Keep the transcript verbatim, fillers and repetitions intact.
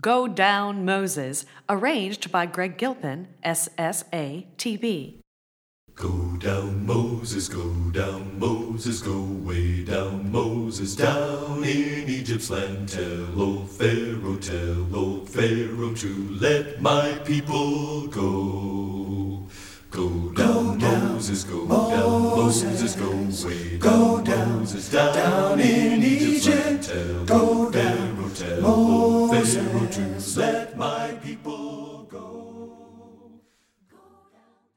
Go Down Moses, arranged by Greg Gilpin, S S A T B. Go down, Moses, go down, Moses, go way down, Moses, down in Egypt's land. Tell old Pharaoh, tell old Pharaoh to let my people go. Go down, Moses, go down, Moses, go way down, Moses, down in